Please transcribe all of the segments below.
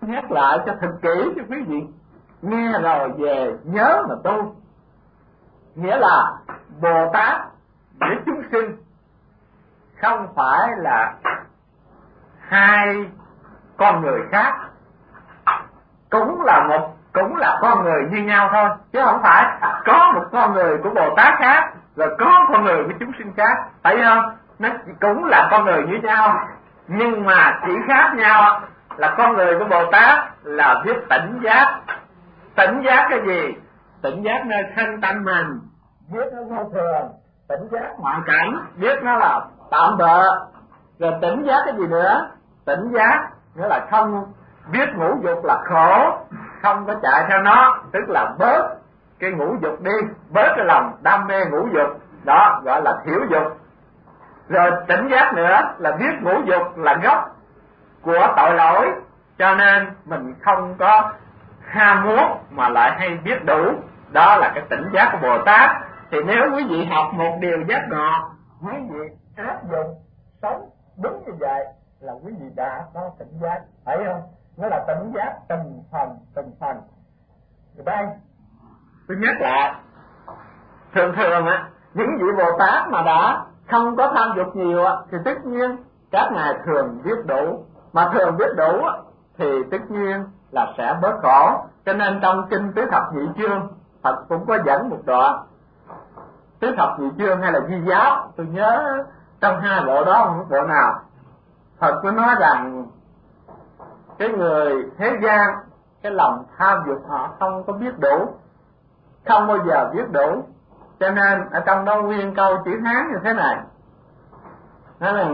Nhắc lại cho thật kỹ cho quý vị nghe rồi về nhớ mà tu. Nghĩa là Bồ Tát với chúng sinh không phải là hai con người khác, cũng là con người như nhau thôi, chứ không phải có một con người của Bồ Tát khác rồi có con người của chúng sinh khác, phải không? Nó cũng là con người như nhau, nhưng mà chỉ khác nhau là con người của Bồ Tát là biết tỉnh giác. Tỉnh giác cái gì? Tỉnh giác nơi thân tâm mình, biết nó vô thường. Tỉnh giác ngoại cảnh, biết nó là tạm bợ. Rồi tỉnh giác cái gì nữa? Tỉnh giác nghĩa là không biết ngũ dục là khổ, không có chạy theo nó, tức là bớt cái ngũ dục đi, bớt cái lòng đam mê ngũ dục, đó gọi là thiểu dục. Rồi tỉnh giác nữa là biết ngũ dục là gốc của tội lỗi, cho nên mình không có ham muốn mà lại hay biết đủ, đó là cái tỉnh giác của Bồ Tát. Thì nếu quý vị học một điều giác ngộ, quý vị áp dụng sống đúng như vậy là quý vị đã có tỉnh giác, phải không? Nó là tỉnh giác từng phần. Rồi đây tôi nhắc lại, thường á những vị Bồ Tát mà đã không có tham dục nhiều thì tất nhiên các ngài thường biết đủ, mà thường biết đủ thì tất nhiên là sẽ bớt khổ. Cho nên trong kinh Tứ Thập Nhị Chương Phật cũng có dẫn một đoạn. Tứ Thập Nhị Chương hay là Di Giáo, tôi nhớ trong hai bộ đó không bộ nào, Phật có nói rằng cái người thế gian, cái lòng tham dục họ không có biết đủ, không bao giờ biết đủ. Cho nên ở trong đó nguyên câu chữ Hán như thế này, nói là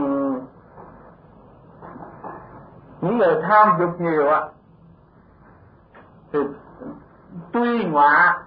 những người tham dục nhiều thì tuy ngọa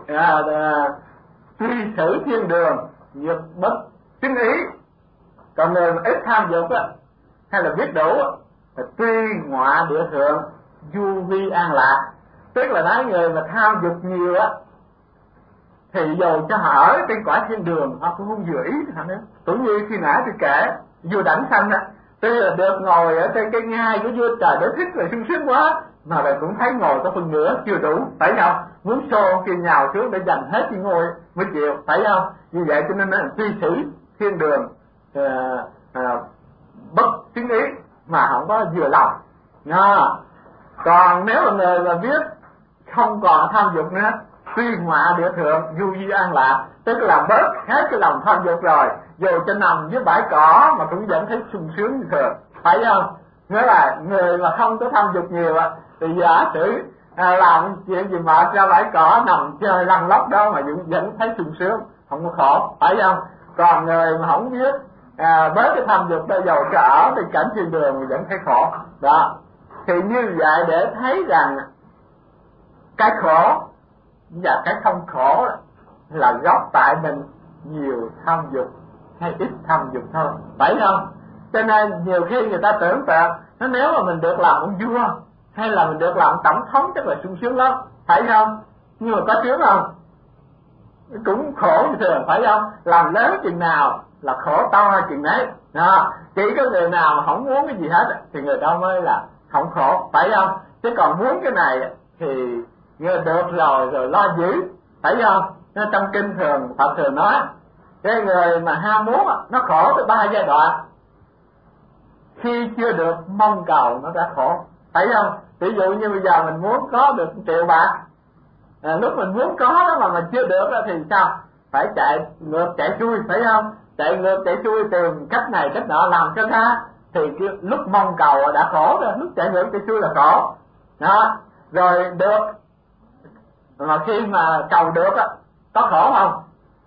tuy thử thiên đường nhược bất chính ý. Còn người mà ít tham dục hay là biết đủ thì tuy ngọa địa thượng du vi an lạc. Tức là nói người mà tham dục nhiều thì dù cho họ ở trên quả thiên đường họ cũng không vừa ý họ nữa. Cũng như khi nãy tôi kể vua Đảnh Sanh tuy là được ngồi ở trên cái ngai của vua trời để thích là sung sướng quá, mà lại cũng thấy ngồi có phần nửa chưa đủ, phải không? Muốn xô kia nhào xuống để giành hết cái ngôi mới chịu, phải không? Như vậy cho nên nó tuy xử thiên đường bất chính ý mà không có vừa lòng. Còn nếu mà người mà biết không còn tham dục nữa, tuy ngọa địa thượng du vi an lạc, tức là bớt hết cái lòng tham dục rồi, dù cho nằm dưới bãi cỏ mà cũng vẫn thấy sung sướng như thường, phải không? Nghĩa là người mà không có tham dục nhiều thì giả sử làm chuyện gì mà ra bãi cỏ nằm chơi lăn lóc đó mà vẫn thấy sung sướng, không có khổ, phải không? Còn người mà không biết bớt cái tham dục đó, dầu cho ở bên cảnh thiên đường thì vẫn thấy khổ đó. Thì như vậy để thấy rằng cái khổ và cái không khổ là gốc tại mình nhiều tham dục hay ít tham dục thôi, phải không? Cho nên nhiều khi người ta tưởng tượng nó nếu mà mình được làm ông vua hay là mình được làm tổng thống chắc là sung sướng lắm, phải không? Nhưng mà có sướng không? Cũng khổ như thường, phải không? Làm lớn chừng nào là khổ to chừng đấy. Chỉ có người nào mà không muốn cái gì hết thì người đó mới là không khổ, phải không? Chứ còn muốn cái này thì người được rồi lo giữ, phải không? Nên trong kinh thường Phật thường nói cái người mà ham muốn nó khổ tới 3 giai đoạn. Khi chưa được mong cầu nó đã khổ, phải không? Ví dụ như bây giờ mình muốn có được 1 triệu bạc, lúc mình muốn có đó mà mình chưa được thì sao? Phải chạy ngược chạy xuôi, phải không? Chạy ngược chạy xuôi tìm cách này cách nọ làm cho ra, thì lúc mong cầu đã khổ rồi, lúc chạy ngược chạy xuôi là khổ đó. Rồi được, mà khi mà cầu được có khổ không?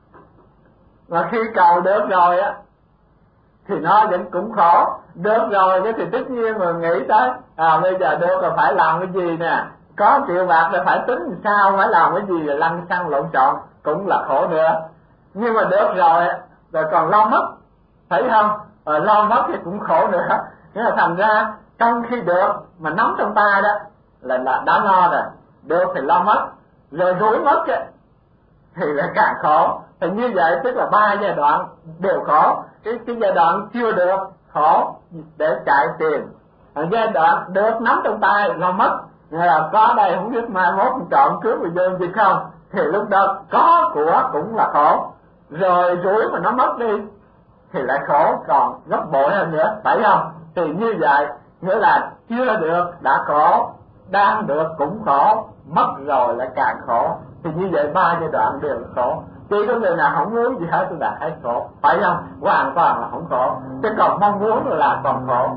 Mà khi cầu được rồi thì nó vẫn cũng khổ. Được rồi cái thì tất nhiên mà nghĩ tới bây giờ được rồi phải làm cái gì nè, có 1 triệu bạc rồi phải tính làm sao, phải làm cái gì rồi lăn xăng lộn xộn, cũng là khổ nữa. Nhưng mà được rồi còn lo mất, phải không? Rồi lo mất thì cũng khổ nữa. Thế là thành ra trong khi được mà nắm trong tay đó là đã lo rồi, được thì lo mất, rồi rủi mất thì lại càng khổ. Thì như vậy tức là 3 giai đoạn đều khổ. Cái giai đoạn chưa được khổ để chạy tìm giai đoạn được nắm trong tay là mất, là có đây không biết mai mốt chọn cướp người dân gì không, thì lúc đó có của cũng là khổ, rồi rủi mà nó mất đi thì lại khổ còn gấp bội hơn nữa, phải không? Thì như vậy nghĩa là chưa được đã khổ, đang được cũng khổ, mất rồi lại càng khổ, thì như vậy ba giai đoạn đều là khổ. Chỉ có người nào không muốn gì hết là hết khổ, phải không? Hoàn toàn là không khổ, chứ còn mong muốn là còn khổ.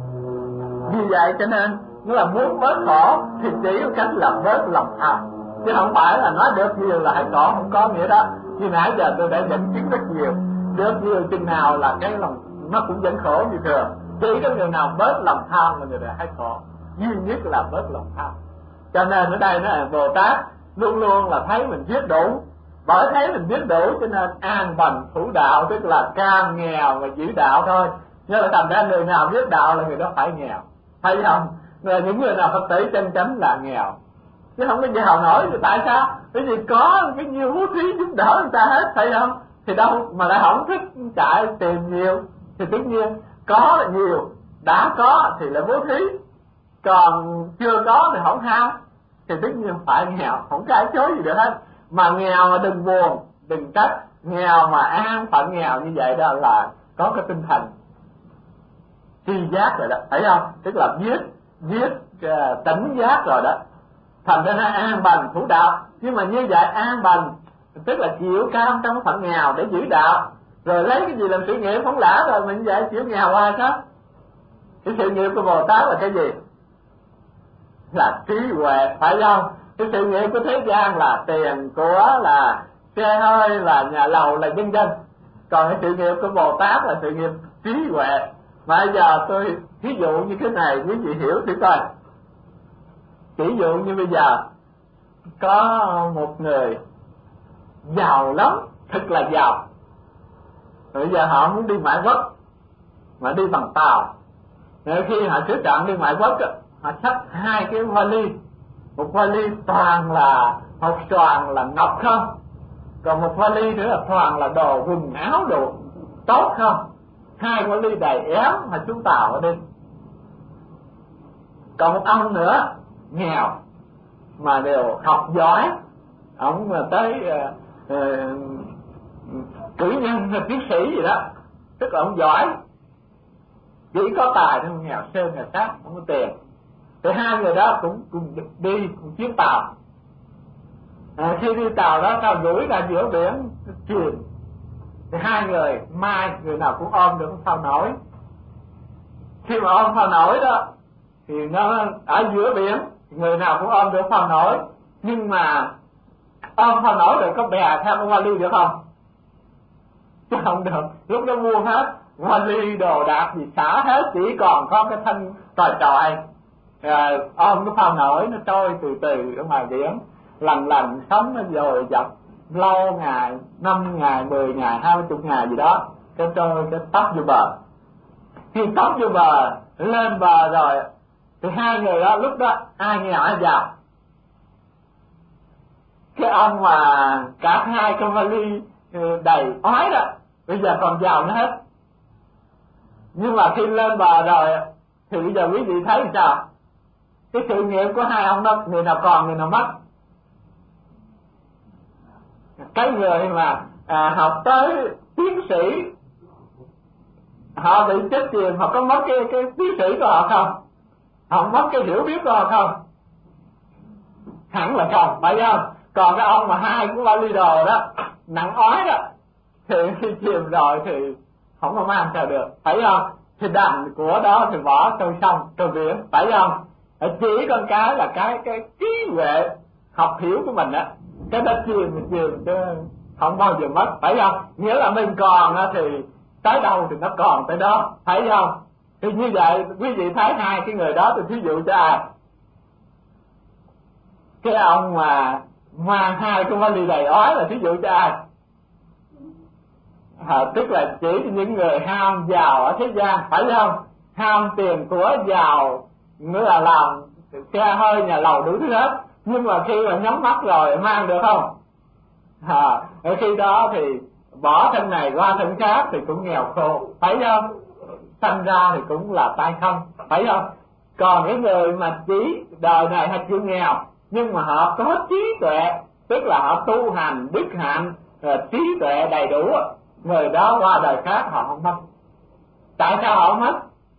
Vì vậy cho nên nếu là muốn bớt khổ thì chỉ có cách là bớt lòng tham, chứ không phải là nói được nhiều là hết khổ, không có nghĩa đó. Như nãy giờ tôi đã dẫn chứng rất nhiều, được nhiều chừng nào là cái lòng nó cũng vẫn khổ như thường. Chỉ có người nào bớt lòng tham là người ta hết khổ, duy nhất là bớt lòng tham. Cho nên ở đây nó là Bồ Tát luôn luôn là thấy mình biết đủ, bởi thấy mình biết đủ cho nên an bằng thủ đạo, tức là càng nghèo mà giữ đạo thôi. Nhưng mà thành ra người nào biết đạo là người đó phải nghèo, thấy không? Rồi những người nào Phật tử chân chánh là nghèo, chứ không có giàu nổi. Thì tại sao? Bởi vì có cái nhiều bố thí giúp đỡ người ta hết, thấy không? Thì đâu mà lại không thích chạy tìm nhiều, thì tất nhiên có là nhiều, đã có thì là bố thí, còn chưa có thì không ham, thì tất nhiên phải nghèo, không cãi chối gì được hết. Mà nghèo mà đừng buồn, đừng trách, nghèo mà an phận nghèo như vậy đó là có cái tinh thần tri giác rồi đó, thấy không? Tức là biết tỉnh giác rồi đó, thành ra nó an bần thủ đạo. Nhưng mà như vậy an bần tức là chịu cam trong phận nghèo để giữ đạo, rồi lấy cái gì làm sự nghiệp phóng lã, rồi mình vậy chịu nghèo hoài đó. Cái sự nghiệp của Bồ Tát là cái gì? Là trí huệ, phải không? Cái sự nghiệp của thế gian là tiền của, là xe hơi, là nhà lầu, là vân vân. Còn cái sự nghiệp của Bồ Tát là sự nghiệp trí huệ. Mà bây giờ tôi ví dụ như cái này quý vị hiểu thử coi. Ví dụ như bây giờ có một người giàu lắm, thật là giàu. Bây giờ họ muốn đi ngoại quốc mà đi bằng tàu. Nếu khi họ trước trận đi ngoại quốc, họ xách hai cái vali, một vali toàn là hột xoàn là ngọc không, còn một vali nữa là toàn là đồ quần áo đồ tốt không. Hai vali đầy ém mà xuống tàu ở đi. Còn một ông nữa nghèo mà đều học giỏi, ông mà tới cử nhân hay tiến sĩ gì đó, tức là ông giỏi, chỉ có tài thôi, nghèo sơn nghèo sát, không có tiền. Thì hai người đó cũng đi cùng chuyến tàu. Khi đi tàu đó tàu rủi ra giữa biển chìm, thì hai người mai người nào cũng ôm được phao nổi. Khi mà ôm phao nổi đó thì nó ở giữa biển, người nào cũng ôm được phao nổi, nhưng mà ôm phao nổi rồi có bè theo cái vali được không? Chứ không được. Lúc đó mua hết vali đồ đạc gì xả hết, chỉ còn có cái thân tròi tròi, ôm cái phao nổi nó trôi từ từ ở ngoài biển, lần sống nó dồi dập lâu ngày, 5 ngày, 10 ngày, 20 ngày gì đó, cái trôi cái tóc vô bờ. Khi tóc vô bờ, lên bờ rồi thì hai người đó lúc đó ai nghèo ai giàu? Cái ông mà cả hai cái vali đầy ói đó bây giờ còn giàu nữa hết. Nhưng mà khi lên bờ rồi thì bây giờ quý vị thấy sao? Cái sự nghiệp của hai ông đó, người nào còn người nào mất. Cái người mà học tới tiến sĩ, họ bị chết chìm, họ có mất cái tiến sĩ của họ không? Họ mất cái hiểu biết của họ không? Hẳn là không, phải không? Còn cái ông mà hai cái vali đồ đó nặng ói đó thì khi chìm rồi thì không có mang theo được, phải không? Thì đành của đó thì bỏ trôi sông trôi biển, phải không? Chỉ con cái là cái trí huệ học hiểu của mình á, cái đó chìm chứ không bao giờ mất, phải không? Nghĩa là mình còn thì tới đâu thì nó còn tới đó, phải không? Thì như vậy quý vị thấy hai cái người đó, tôi thí dụ cho ai? Cái ông mà mang hai cái vali đầy ói là thí dụ cho ai? Tức là chỉ những người ham giàu ở thế gian, phải không? Ham tiền của giàu, nữa là làm xe hơi nhà lầu đủ thứ hết, nhưng mà khi mà nhắm mắt rồi mang được không? Ở khi đó thì bỏ thân này qua thân khác thì cũng nghèo khổ, phải không? Sanh ra thì cũng là tay không, phải không? Còn cái người mà chỉ đời này họ chịu nghèo nhưng mà họ có trí tuệ, tức là họ tu hành đức hạnh, trí tuệ đầy đủ, người đó qua đời khác họ không mất. Tại sao họ không mất?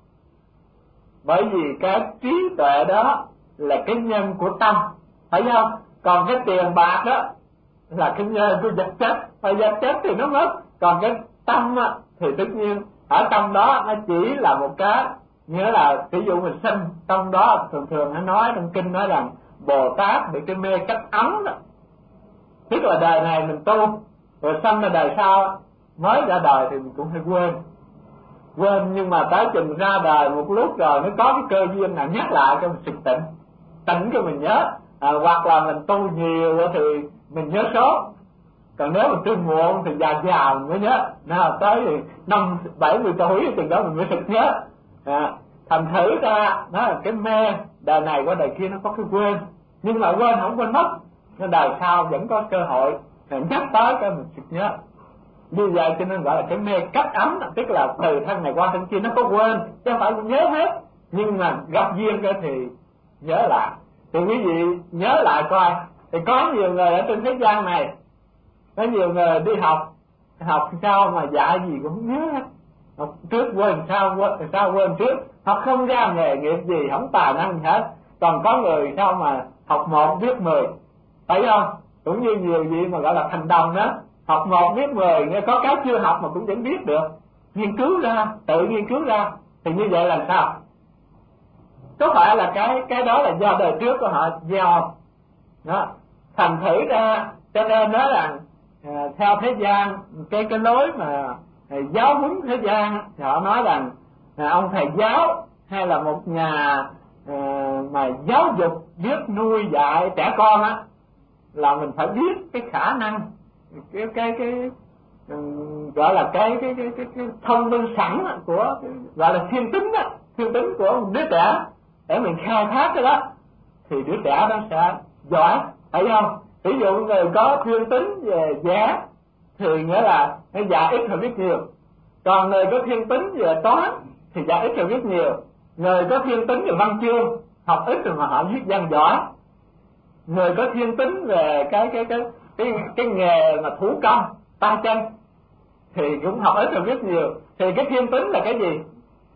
Bởi vì cái trí tuệ đó là cái nhân của tâm, phải không? Còn cái tiền bạc đó là cái nhân của vật chất, và vật chất thì nó mất. Còn cái tâm thì tất nhiên ở trong đó nó chỉ là một cái, nghĩa là ví dụ mình sinh trong đó, thường nó nói trong kinh nói rằng Bồ Tát bị cái mê cách ấm đó, tức là đời này mình tu rồi sanh ra đời sau, mới ra đời thì mình cũng hay quên, nhưng mà tới chừng ra đời một lúc rồi nó có cái cơ duyên nào nhắc lại cho mình sực tỉnh cho mình nhớ. Hoặc là mình tu nhiều thì mình nhớ sớm, còn nếu mình tu muộn thì già mình mới nhớ. Nào tới thì 50-70 tuổi thì đó mình mới thực nhớ. Thành thử ra nó là cái mê đời này qua đời kia nó có cái quên, nhưng mà quên không quên mất, nên đời sau vẫn có cơ hội nhắc tới cái mình sực nhớ. Như vậy cho nên gọi là cái mê cách ấm, tức là từ thân này qua thân kia nó có quên chứ không phải nhớ hết, nhưng mà gặp duyên cái thì nhớ lại. Thì quý vị nhớ lại coi, thì có nhiều người ở trên thế gian này, có nhiều người đi học sao mà dạy gì cũng không nhớ hết, học trước quên sau quên trước, học không ra nghề nghiệp gì, không tài năng gì hết. Còn có người sao mà học 1 biết 10, phải không? Cũng như nhiều vị mà gọi là thành đồng đó, học 1 biết 10, nghe có cái chưa học mà cũng vẫn biết được, nghiên cứu ra, tự nghiên cứu ra. Thì như vậy là sao? Có phải là cái đó là do đời trước của họ gieo không? Đó. Thành thử ra cho nên nói rằng theo thế gian, cái lối mà giáo huấn thế gian thì họ nói rằng ông thầy giáo hay là một nhà mà giáo dục biết nuôi dạy trẻ con á, là mình phải biết cái khả năng, cái gọi là cái thông minh sẵn của, gọi là thiên tính của một đứa trẻ, để mình khai thác cái đó thì đứa trẻ nó sẽ giỏi, phải không? Ví dụ người có thiên tính về vẽ thì nghĩa là nó dạy ít hơn biết nhiều, còn người có thiên tính về toán thì dạy ít hơn biết nhiều. Người có thiên tính về văn chương học ít rồi mà họ viết văn giỏi. Người có thiên tính về cái nghề mà thủ công tay chân thì cũng học ít rồi biết nhiều. Thì cái thiên tính là cái gì?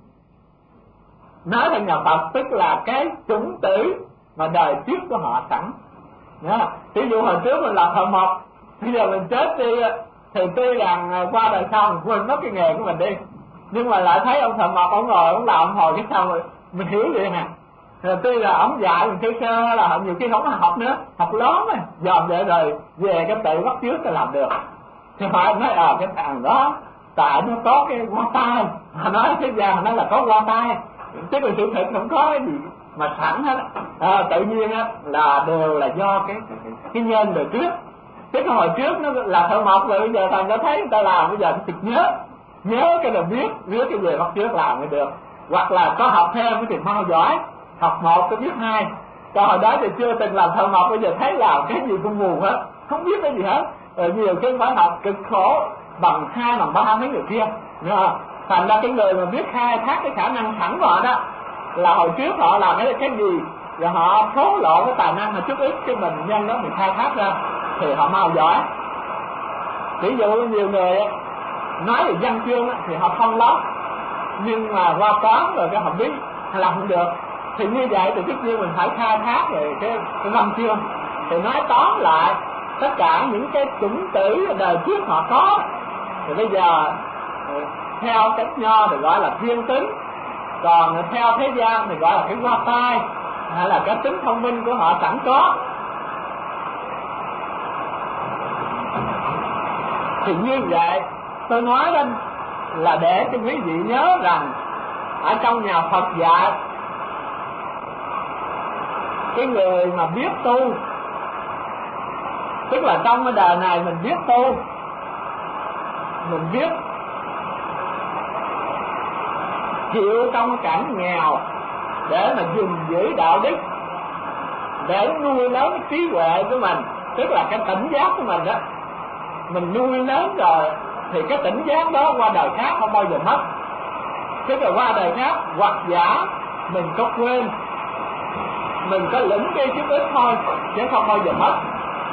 Nói theo nhà Phật tức là cái chủng tử mà đời trước của họ sẵn. Ví dụ hồi trước mình làm thợ mộc, bây giờ mình chết đi thì tuy rằng qua đời sau mình quên mất cái nghề của mình đi, nhưng mà lại thấy ông thợ mộc ông ngồi ông làm hồi cái sau rồi mình hiểu vậy nè. Tuy là ông dạy mình sơ là nhiều khi không học nữa, học lớn rồi dòm vậy rồi về cái tự bắt trước là làm được. Thì họ nói cái thằng đó tại nó có cái qua tay, họ nói thế gian nó là có qua tay, chứ còn sự thật không có cái gì mà sẵn hết. Tự nhiên là đều là do cái nhân đời trước. Chứ còn hồi trước nó là thợ mộc rồi, bây giờ thằng đã thấy người ta làm, bây giờ nó thực nhớ cái là biết cái về bắt trước làm mới được. Hoặc là có học thêm cái thì mau giỏi, học 1 có biết 2. Còn hồi đó thì chưa từng làm thợ mộc, bây giờ thấy làm cái gì cũng mù hết, không biết cái gì hết. Rồi nhiều cái phải học cực khổ bằng 2 bằng 3 mấy người kia. Thành ra cái người mà biết khai thác cái khả năng sẵn của họ đó, là hồi trước họ làm cái gì rồi họ thố lộ cái tài năng mà chút ít cái mình nhân đó mình khai thác ra thì họ mau giỏi. Ví dụ nhiều người nói về văn chương thì họ không lắm, nhưng mà qua toán rồi cái họ biết hay làm không được. Thì như vậy thì tất nhiên mình phải khai thác về cái văn chương. Thì nói tóm lại tất cả những cái chủng tử đời trước họ có, thì bây giờ theo cách nho thì gọi là thiên tính, còn theo thế gian thì gọi là cái qua tai, hay là cái tính thông minh của họ sẵn có. Thì như vậy tôi nói lên là để cho quý vị nhớ rằng ở trong nhà Phật dạy, cái người mà biết tu, tức là trong cái đời này mình biết tu, mình biết chịu trong cảnh nghèo để mà gìn giữ đạo đức, để nuôi lớn cái trí huệ của mình, tức là cái tỉnh giác của mình đó. Mình nuôi lớn rồi thì cái tỉnh giác đó qua đời khác không bao giờ mất. Tức là qua đời khác hoặc giả mình có quên, mình có lĩnh đi chút ít thôi chứ không bao giờ mất.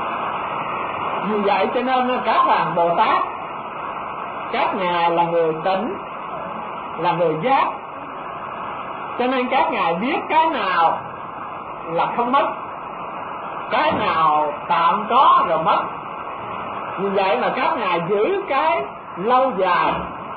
Vì vậy cho nên các hàng Bồ Tát, các ngài là người tỉnh, là người giác, cho nên các ngài biết cái nào là không mất, cái nào tạm có rồi mất. Vì vậy mà các ngài giữ cái lâu dài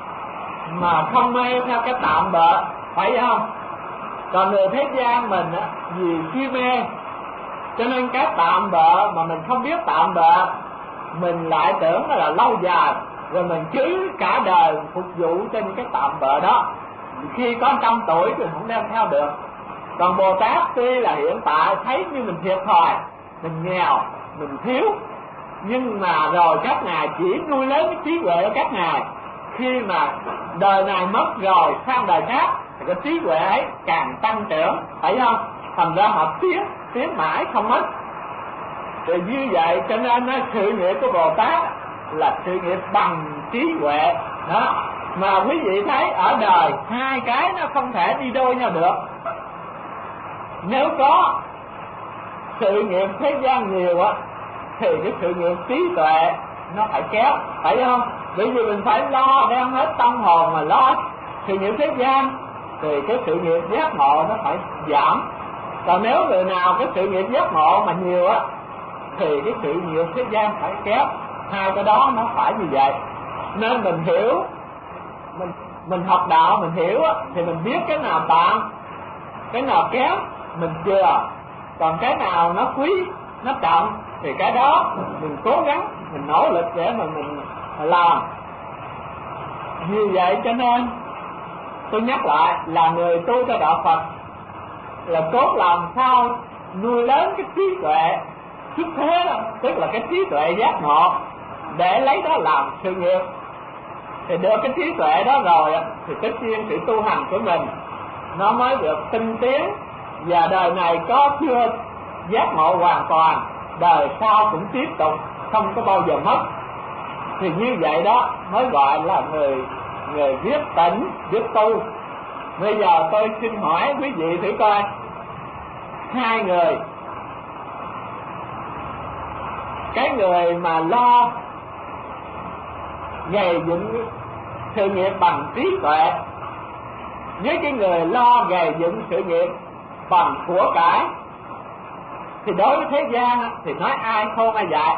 mà không mê theo cái tạm bợ, phải không? Còn người thế gian mình á, vì si mê cho nên cái tạm bợ mà mình không biết tạm bợ, mình lại tưởng nó là lâu dài, rồi mình cứ cả đời phục vụ cho những cái tạm bợ đó. Khi có 100 tuổi thì không đem theo được. Còn Bồ Tát tuy là hiện tại thấy như mình thiệt thòi, mình nghèo, mình thiếu, nhưng mà rồi các ngài chỉ nuôi lớn cái trí huệ của các ngài. Khi mà đời này mất rồi sang đời khác thì cái trí huệ ấy càng tăng trưởng, phải không? Thành ra họ tiến mãi không mất. Thì như vậy cho nên sự nghiệp của Bồ Tát là sự nghiệp bằng trí huệ đó. Mà quý vị thấy ở đời hai cái nó không thể đi đôi nhau được. Nếu có sự nghiệp thế gian nhiều á thì cái sự nghiệp trí tuệ nó phải kéo, phải không? Bởi vì mình phải lo đem hết tâm hồn mà lo sự nghiệp thế gian thì cái sự nghiệp giác ngộ nó phải giảm. Còn nếu người nào cái sự nghiệp giác ngộ mà nhiều á thì cái sự nghiệp thế gian phải kéo. Hai cái đó nó phải như vậy. Nên mình hiểu, mình học đạo mình hiểu á thì mình biết cái nào tạm, cái nào kéo mình chừa. Còn cái nào nó quý, nó trọng thì cái đó mình cố gắng, mình nỗ lực để mà mình làm. Vì vậy cho nên tôi nhắc lại là người tu cho đạo Phật là cốt làm sao nuôi lớn cái trí tuệ xuất thế đó, tức là cái trí tuệ giác ngộ, để lấy đó làm sự nghiệp. Thì được cái trí tuệ đó rồi thì tất nhiên sự tu hành của mình nó mới được tinh tiến, và đời này có chưa giác ngộ hoàn toàn, đời sau cũng tiếp tục không có bao giờ mất. Thì như vậy đó mới gọi là người biết tỉnh, biết tu. Bây giờ tôi xin hỏi quý vị thử coi, hai người, cái người mà lo gầy dựng sự nghiệp bằng trí tuệ với cái người lo gầy dựng sự nghiệp bằng của cải, thì đối với thế gian thì nói ai khôn ai dại.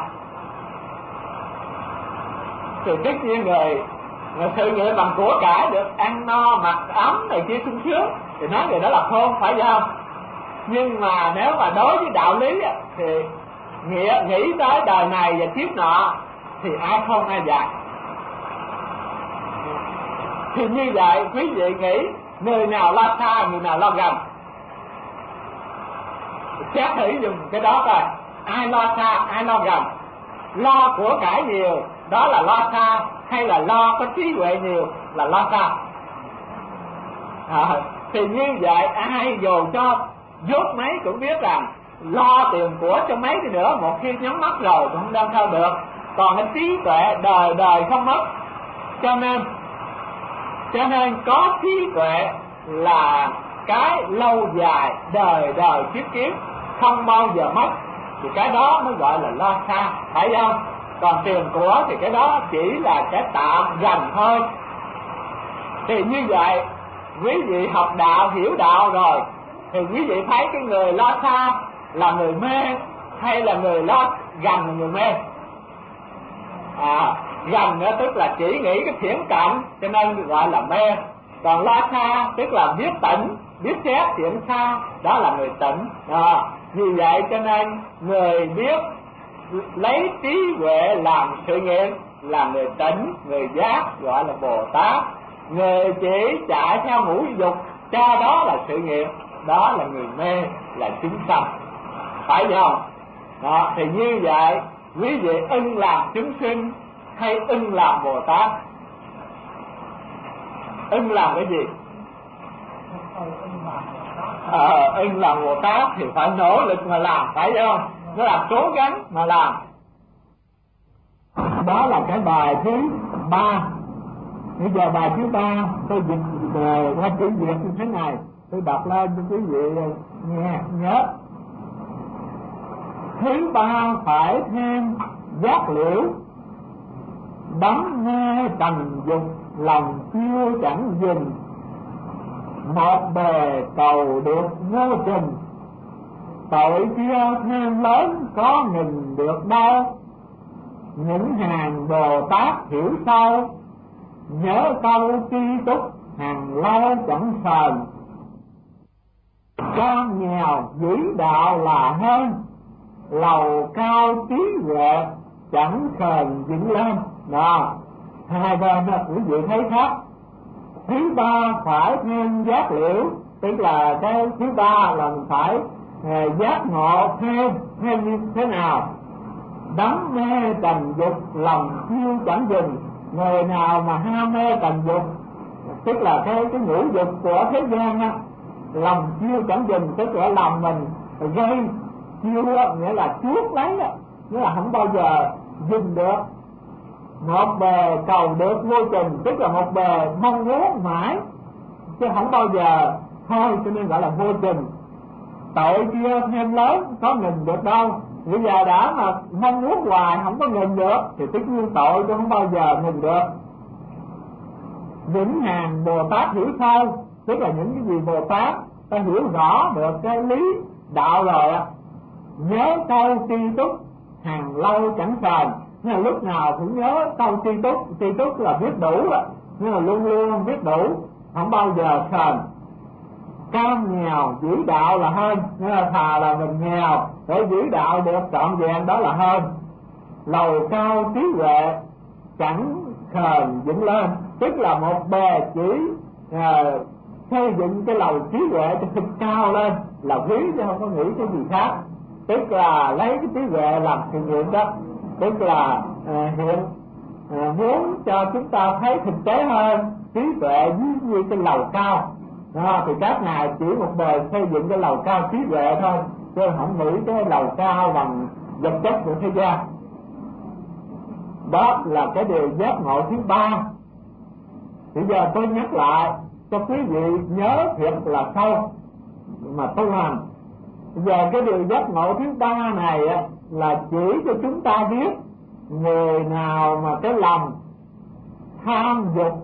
Thì tất nhiên người sự nghiệp bằng của cải được ăn no mặc ấm này kia sung sướng thì nói người đó là khôn, phải không? Nhưng mà nếu mà đối với đạo lý thì nghĩ tới đời này và kiếp nọ thì ai khôn ai dại. Thì như vậy quý vị nghĩ người nào lo xa, người nào lo gần? Xét thử dùng cái đó coi, ai lo xa, ai lo gần? Lo của cải nhiều đó là lo xa, hay là lo có trí huệ nhiều là lo xa? Thì như vậy ai dù cho dốt mấy cũng biết rằng lo tiền của cho mấy cái nữa, một khi nhắm mắt rồi cũng không đem theo được. Còn cái trí tuệ đời đời không mất. Cho nên có trí tuệ là cái lâu dài, đời đời kiếp kiếp không bao giờ mất, thì cái đó mới gọi là lo xa, phải không? Còn tiền của thì cái đó chỉ là cái tạm gần thôi. Thì như vậy quý vị học đạo, hiểu đạo rồi thì quý vị thấy cái người lo xa là người mê hay là người lo gần là người mê? Gần đó tức là chỉ nghĩ cái thiển cận cho nên gọi là mê. Còn lo xa tức là biết tỉnh, biết xét thiện xa, đó là người tỉnh. Vì vậy cho nên người biết lấy trí huệ làm sự nghiệp là người tỉnh, người giác, gọi là Bồ Tát. Người chỉ chạy theo ngũ dục cho đó là sự nghiệp, đó là người mê, là chúng sanh, phải không? Đó, thì như vậy quý vị ưng làm chúng sinh hay ưng làm Bồ Tát? Ưng làm cái gì? Ưng làm Bồ Tát thì phải nỗ lực mà làm, phải không? Nó là cố gắng mà làm. Đó là cái bài thứ 3. Bây giờ bài thứ 3 tôi dịch qua chữ Việt như thế này tôi đọc lên cho quý vị nghe nhớ. Thứ ba phải thêm giác liễu, đắm mê trần dục lòng chiêu chẳng dừng, một bề cầu được vô trình, tội kia thêm lớn có nghìn được đâu. Những hàng Bồ Tát hiểu sâu, nhớ câu tri túc hàng lâu chẳng sờn. Con nghèo dĩ đạo là hơn, lầu cao trí huệ chẳng khờn dựng lên. Đó, hai bên đó quý vị thấy khác. Thứ ba phải thêm giác liễu, tức là cái thứ ba là mình phải giác ngộ thêm như thế nào. Đắm mê trần dục lòng chiêu chẳng dừng. Người nào mà ham mê trần dục, tức là cái ngũ dục của thế gian á, lòng chiêu chẳng dừng, tức là lòng mình gây chiêu, nghĩa là chuốc lấy á, nghĩa là không bao giờ dừng được. Một bề cầu được vô trình, tức là một bề mong muốn mãi chứ không bao giờ thôi, cho nên gọi là vô trình. Tội kia thêm lớn có ngừng được đâu. Bây giờ đã mà mong muốn hoài không có ngừng được thì tất nhiên tội cũng không bao giờ ngừng được. Những hàng Bồ Tát hiểu sâu, tức là những cái gì Bồ Tát ta hiểu rõ được cái lý đạo rồi á, nhớ câu tri túc hàng lâu chẳng sờn. Nhưng mà lúc nào cũng nhớ câu tri túc là biết đủ á, nhưng mà luôn luôn biết đủ, không bao giờ sờn. Cam nghèo giữ đạo là hơn, nghĩa là thà là mình nghèo để giữ đạo được trọn vẹn, đó là hơn. Lầu cao trí huệ chẳng khờn dựng lên, tức là một bề chỉ xây dựng cái lầu trí huệ cho thật cao lên là quý, chứ không có nghĩ cái gì khác. Tức là lấy cái trí huệ làm sự nghiệp đó, tức là hiện muốn cho chúng ta thấy thực tế hơn trí tuệ như cái lầu cao. Đó, thì các ngài chỉ một bề xây dựng cái lầu cao trí huệ thôi, chứ không nghĩ cái lầu cao bằng vật chất của thế gian. Đó là cái điều giác ngộ thứ ba. Bây giờ tôi nhắc lại cho quý vị nhớ thiệt là sâu mà tu hành. Bây giờ cái điều giác ngộ thứ ba này á, là chỉ cho chúng ta biết người nào mà cái lòng tham dục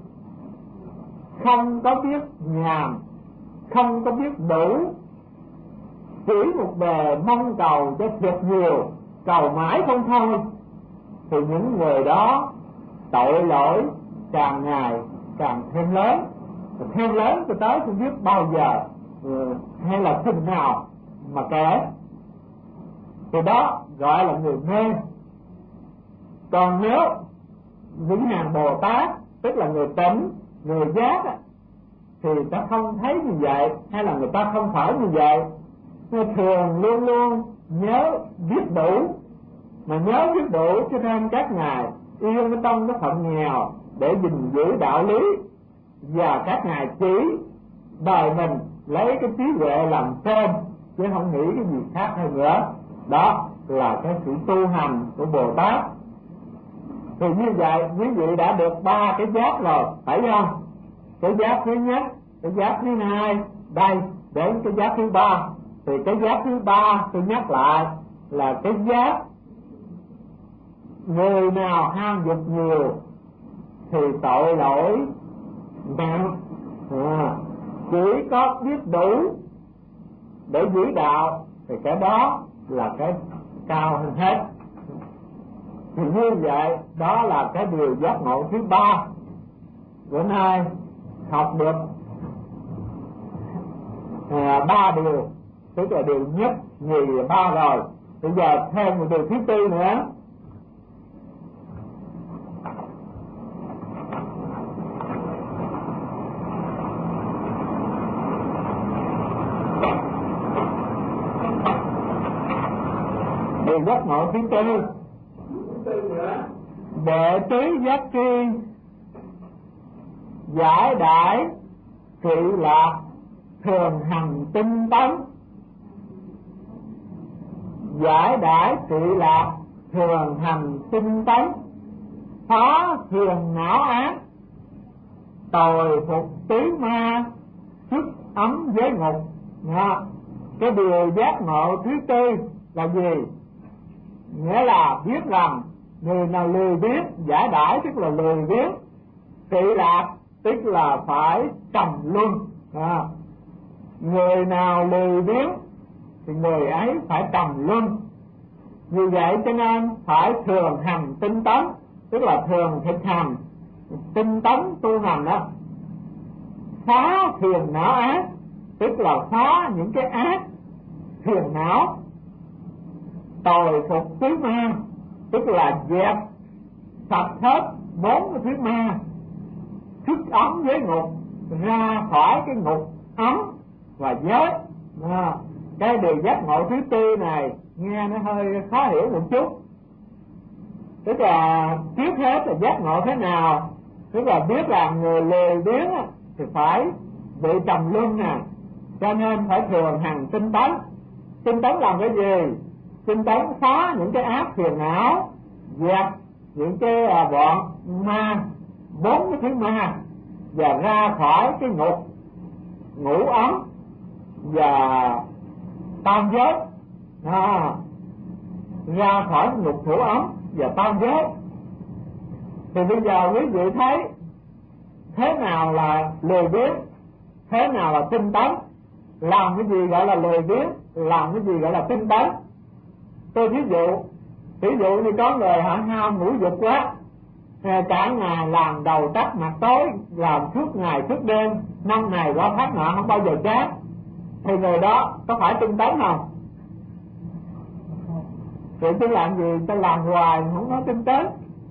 không có biết nhàn, không có biết đủ, chỉ một bề mong cầu cho thiệt nhiều, cầu mãi không thôi, thì những người đó tội lỗi càng ngày càng thêm lớn cho tới không biết bao giờ hay là chừng nào mà kể. Thì đó gọi là người mê. Còn nếu những hàng Bồ Tát, tức là người tỉnh, người giác á, thì ta không thấy như vậy, hay là người ta không phải như vậy. Người thường luôn luôn nhớ biết đủ, mà nhớ biết đủ cho nên các ngài yêu cái tâm cái phận nghèo để gìn giữ đạo lý, và các ngài chỉ đời mình lấy cái trí huệ làm trên, chứ không nghĩ cái gì khác hơn nữa. Đó là cái sự tu hành của Bồ Tát. Thì như vậy quý vị đã được ba cái giác rồi, phải không? Cái giác thứ nhất, cái giác thứ hai, đây đến cái giác thứ ba. Thì cái giác thứ ba tôi nhắc lại là cái giác người nào ham dục nhiều thì tội lỗi nặng, chỉ có biết đủ để giữ đạo thì cái đó là cái cao hơn hết. Thì như vậy đó là cái điều giác ngộ thứ ba. Bữa nay học được ba điều, tức là điều nhất, nhì, ba rồi. Bây giờ thêm một điều thứ tư nữa. Điều giác ngộ thứ tư, đệ tứ giác tri, giải đãi trị lạc thường hành tinh tấn. Giải đãi trị lạc thường hành tinh tấn, phá phiền não ác, tồi phục tứ ma, sức ấm giới ngục. Cái điều giác ngộ thứ tư là gì? Nghĩa là biết rằng người nào lười biếng, giải đãi tức là lười biếng, trị lạc tức là phải trầm luân. Người nào lười biếng thì người ấy phải trầm luân. Vì vậy cho nên phải thường hành tinh tấn, tức là thường thực hành tinh tấn tu hành đó. Phá phiền não ác, tức là phá những cái ác phiền não. Tồi phục thứ ma, tức là dẹp sạch hết 4 cái thứ ma. Thức ấm với ngục, ra khỏi cái ngục ấm và giới. Cái điều giác ngộ thứ tư này nghe nó hơi khó hiểu một chút. Tức là trước hết là giác ngộ thế nào? Tức là biết là người lười biếng thì phải bị trầm luân nè, cho nên phải thường hành tinh tấn. Tinh tấn làm cái gì? Tinh tấn phá những cái ác phiền não, dẹp những cái bọn ma, 4 cái thứ ma, và ra khỏi cái ngục ngủ ấm và tam giới. Ra khỏi ngục ngủ ấm và tam giới. Thì bây giờ quý vị thấy thế nào là lười biếng, thế nào là tinh tấn? Làm cái gì gọi là lười biếng, làm cái gì gọi là tinh tấn? Tôi ví dụ như có người họ ham ngủ dục quá, cả ngày làm đầu tắt mặt tối, làm suốt ngày suốt đêm, 5 ngày qua tháng nọ không bao giờ chán, thì người đó có phải tinh tấn không? Vậy tôi làm gì? Tôi làm hoài không có tinh tấn.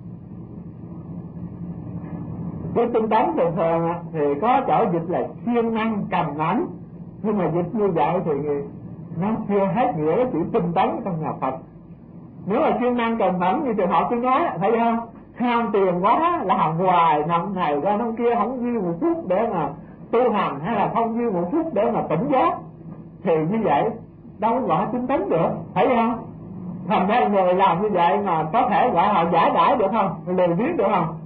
Cái tinh tấn thường thường thì có chỗ dịch là siêng năng trầm ẵn, nhưng mà dịch như vậy thì nó chưa hết nghĩa chữ tinh tấn trong nhà Phật. Nếu mà siêng năng trầm ẵn như trường hợp tôi nói, thấy không? Ham tiền quá, làm hoài, năm này qua năm kia, không dư một phút để mà tu hành, hay là không dư một phút để mà tỉnh giác, thì như vậy đâu gọi tinh tấn được, thấy không? Thành ra người làm như vậy mà có thể gọi họ giải đãi được không? Lười biếng được không?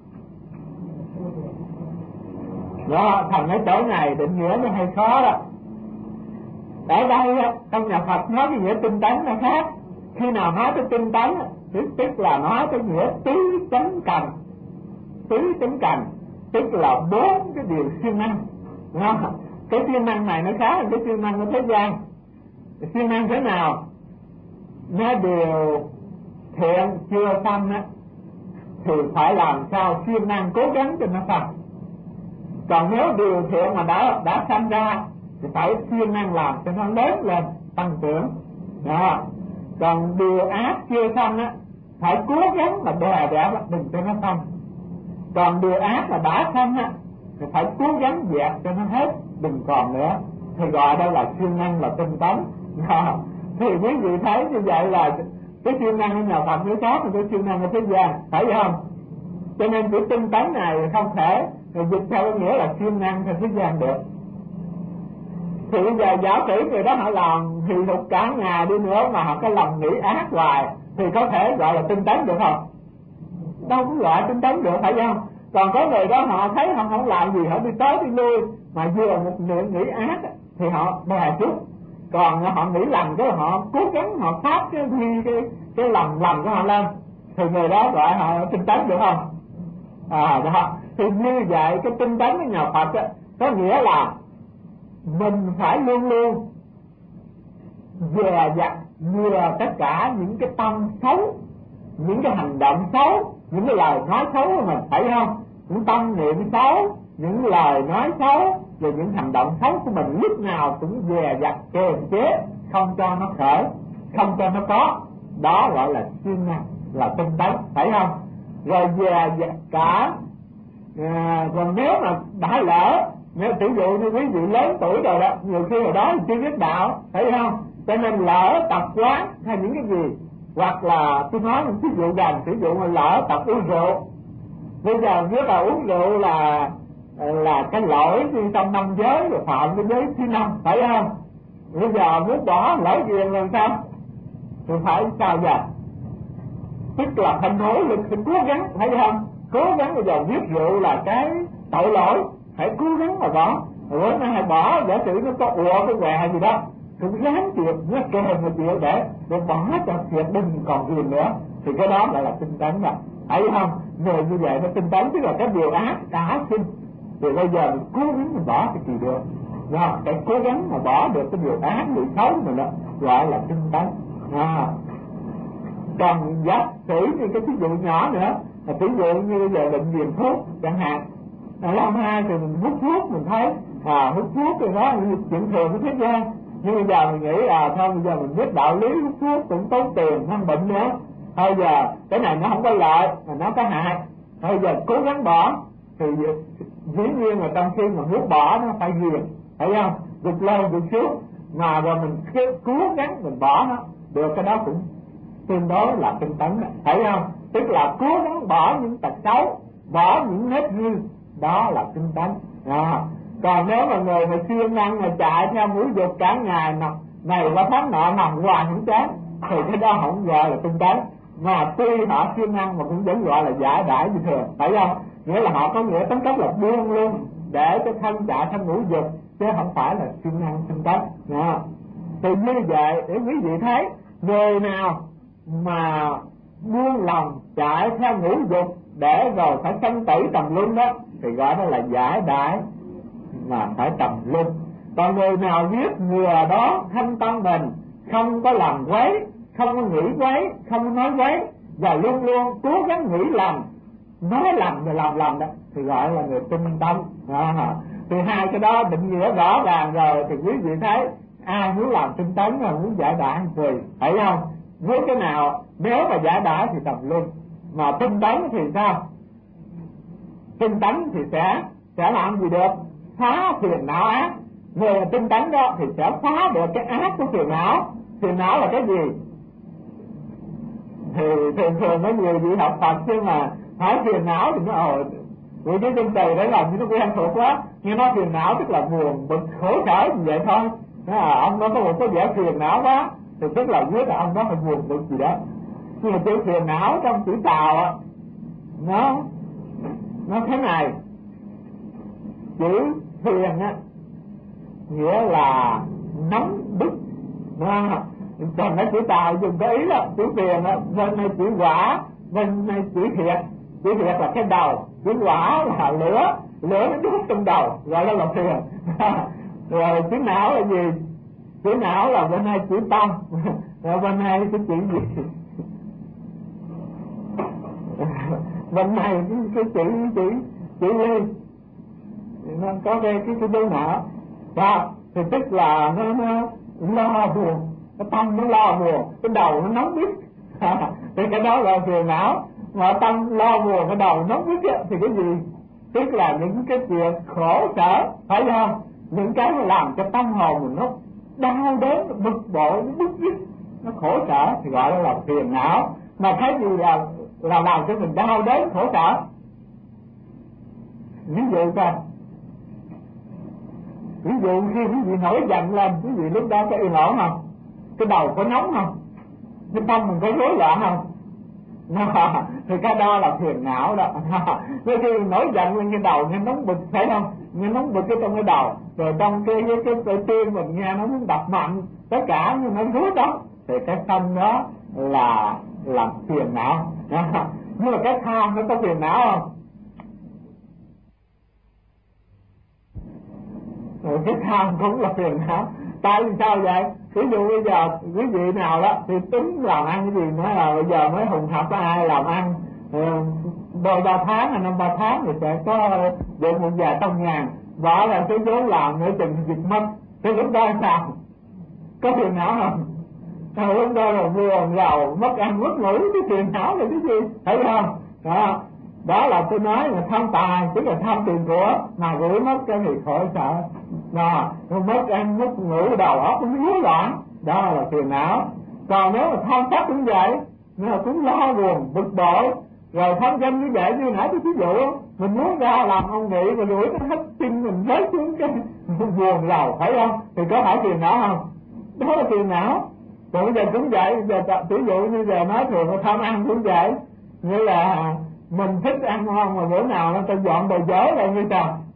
Đó, thành cái chỗ này định nghĩa nó hơi khó đó. Ở đây trong nhà Phật nói cái nghĩa tinh tấn nó khác. Khi nào nói tới tinh tấn tức là nói tới nghĩa tứ chánh cần. Tứ chánh cần tức là 4 cái điều siêng năng. Cái siêng năng này nó khác hơn cái siêng năng của thế gian. Siêng năng thế nào? Nó điều thiện chưa xong thì phải làm sao siêng năng cố gắng cho nó xong. Còn nếu điều thiện mà đã sanh ra thì phải siêng năng làm cho nó lớn lên, tăng trưởng. Đó. Còn điều ác chưa xong phải cố gắng mà đè bẹp đừng cho nó xong. Còn điều ác mà đã xong thì phải cố gắng dẹp cho nó hết, đừng còn nữa. Thì gọi đây là siêng năng, là tinh tấn. Thì quý vị thấy như vậy là cái siêng năng ở nhà Phật nó khác với cái siêng năng ở thế gian, phải không? Cho nên chữ tinh tấn này không thể dịch theo nghĩa là siêng năng theo thế gian được. Thì bây giờ giả sử người đó họ làm hì hục cả ngày đi nữa mà họ có lòng nghĩ ác hoài thì có thể gọi là tinh tấn được không? Đâu có gọi tinh tấn được, phải không? Còn có người đó họ thấy họ không làm gì, họ đi tới đi lui mà vừa một niệm nghĩ ác thì họ đè chút. Còn họ nghĩ lành cái họ cố gắng họ phát cái lòng của họ lên thì người đó gọi họ tinh tấn được không? Đó. Thì như vậy cái tinh tấn của nhà Phật có nghĩa là mình phải luôn luôn dè dặt ngừa tất cả những cái tâm xấu, những cái hành động xấu, những cái lời nói xấu của mình, phải không? Những tâm niệm xấu, những lời nói xấu và những hành động xấu của mình lúc nào cũng dè dặt kiềm chế, không cho nó khởi, không cho nó có. Đó gọi là siêng năng, là tinh tấn, phải không? Rồi dè dặt cả. Còn nếu mà đã lỡ, nếu ví dụ như quý vị lớn tuổi rồi đó, nhiều khi hồi đó thì chưa biết đạo, thấy không? Cho nên lỡ tập quán hay những cái gì, hoặc là tôi nói những ví dụ gần, ví dụ mà lỡ tập uống rượu. Bây giờ biết là uống rượu là cái lỗi như trong 5 giới, rồi phạm cái giới thứ 5, phải không? Bây giờ muốn bỏ lỡ ghiền làm sao? Thì phải sao giờ? Tức là phải nỗ lực, phải cố gắng, phải không? Cố gắng bây giờ biết rượu là cái tội lỗi, phải cố gắng mà bỏ. bữa nay bỏ, giả sử nó có ùa cái què gì đó cũng ráng chịu, nó kèm một chịu để bỏ cho chuyện đừng còn gì nữa, thì cái đó lại là tinh tấn rồi, thấy không? Người như vậy nó tinh tấn, tức là cái điều ác đã sinh, thì bây giờ mình cố gắng mình bỏ cái gì được, cái cố gắng mà bỏ được cái điều ác, điều xấu mình đó gọi là tinh tấn. Còn giả sử như cái ví dụ nhỏ nữa, là ví dụ như giờ bệnh viện thuốc chẳng hạn, năm hai thì mình hút thuốc, mình thấy hút thuốc thì đó là chuyện thường của thế gian, nhưng bây giờ mình nghĩ thôi bây giờ mình biết đạo lý hút thuốc cũng tốn tiền, không bệnh nữa, thôi giờ cái này nó không có lợi mà nó có hại, thôi giờ cố gắng bỏ, thì dĩ nhiên là trong khi mà muốn bỏ nó phải ghiền, thấy không? Dục lên dục xuống, mà rồi mình cố gắng mình bỏ nó được, cái đó cũng tương đối là tinh tấn, thấy không? Tức là cố gắng bỏ những tật xấu, bỏ những nếp dư, đó là tinh tấn. Còn nếu mà người mà siêng năng mà chạy theo ngũ dục cả ngày này qua tháng nọ nằm hoài không chán, thì cái đó không gọi là tinh tấn, mà tuy họ siêng năng mà cũng vẫn gọi là giải đãi như thường, phải không? Nghĩa là họ có nghĩa tính cách là buông luôn để cho thân chạy theo ngũ dục, chứ không phải là siêng năng tinh tấn. Thì như vậy để quý vị thấy, người nào mà buông lòng chạy theo ngũ dục để rồi phải sanh tử tầm luân đó, thì gọi đó là giải đãi mà phải tầm luân. Còn người nào biết ngừa đó thanh tâm mình, không có làm quấy, không có nghĩ quấy, không có nói quấy, và luôn luôn cố gắng nghĩ làm, nói làm và làm đó, thì gọi là người tinh tấn. Thì hai cái đó định nghĩa rõ ràng rồi, thì quý vị thấy ai muốn làm tinh tấn là muốn giải đãi tùy, thấy không? Với cái nào nếu mà giải đãi thì tầm luân, mà tinh tấn thì sao? Tinh tấn thì sẽ làm gì được? Phá phiền não ác. Người tinh tấn đó thì sẽ phá được cái ác của phiền não. Phiền não là cái gì? Thì thường có nhiều vị học Phật chứ mà hỏi phiền não thì nó vì cái chân trời đấy làm như nó quen thuộc quá, nhưng nó phiền não tức là buồn bực khổ sở như vậy thôi. Ông đó có một cái vẻ phiền não quá thì tức là biết là ông đó phải buồn bực gì đó. Nhưng mà chữ phiền não trong chữ Tàu nó thế này, chữ phiền nghĩa là nóng bức, còn cái chữ Tàu dùng cái ý là chữ phiền bên này chữ quả, bên này chữ thiệt. Chữ thiệt là cái đầu, chữ quả là lửa nó đốt trong đầu, gọi là phiền. Rồi chữ não là gì? Chữ não là bên này chữ tâm, rồi bên này cái chữ gì? Bên này cái chữ ly, nó có cái chữ não. Và thì tức là nó lo buồn, cái tâm nó lo buồn, cái đầu nó nóng bức. Thì cái đó là phiền não. Mà tâm lo buồn, cái đầu nóng bức thì cái gì? Tức là những cái chuyện khổ sở, phải không? Những cái mà làm cho tâm hồn mình nó đau đớn, bực bội, nó bức rứt, nó khổ sở thì gọi là phiền não. Mà cái gì là làm cho mình đau đớn khổ sở? Ví dụ coi, ví dụ khi quý vị nổi giận lên, quý vị lúc đó có yên ổn không? Cái đầu có nóng không? Cái tâm mình có rối loạn không? Thì cái đó là phiền não đó. Đôi khi nổi giận lên cái đầu nghe nóng bực, phải không? Nghe nóng bực cái trong cái đầu, rồi trong cái tim mình nghe nó muốn đập mạnh, tất cả như nó rối đó, thì cái tâm đó là phiền não. Nhưng mà cái tham nó có phiền não không? Rồi cái tham cũng là phiền não. Tại vì sao vậy? Ví dụ bây giờ quý vị nào đó thì tính làm ăn cái gì nữa là bây giờ mới hùng hạp có ai làm ăn đôi 3 tháng hay 5-3 tháng thì sẽ có được một vài trăm ngàn, bỏ ra cái vốn làm nữa chừng việc mất, thì lúc đó sao? Có phiền não không? Lúc đó là buồn rầu, mất ăn mất ngủ, cái phiền não là cái gì? Thấy không? Đó là tôi nói là tham tài, tức là tham tiền của, mà gửi mất cái thì khổ sở. Mất ăn mất ngủ, đầu óc cũng rối loạn, đó là phiền não. Còn nếu mà tham sắc cũng vậy, nó cũng lo buồn bực bội, rồi tham danh như vậy, như nãy tôi ví dụ mình muốn ra làm ông nghị mà đuổi nó hết chân mình rớt xuống cái buồn rầu, phải không? Thì có phải phiền não không? Đó là phiền não. Còn bây giờ cũng vậy, bây giờ ví dụ như giờ nói thường là tham ăn cũng vậy, nghĩa là mình thích ăn ngon mà bữa nào nó ta dọn đồ dớ rồi như sao?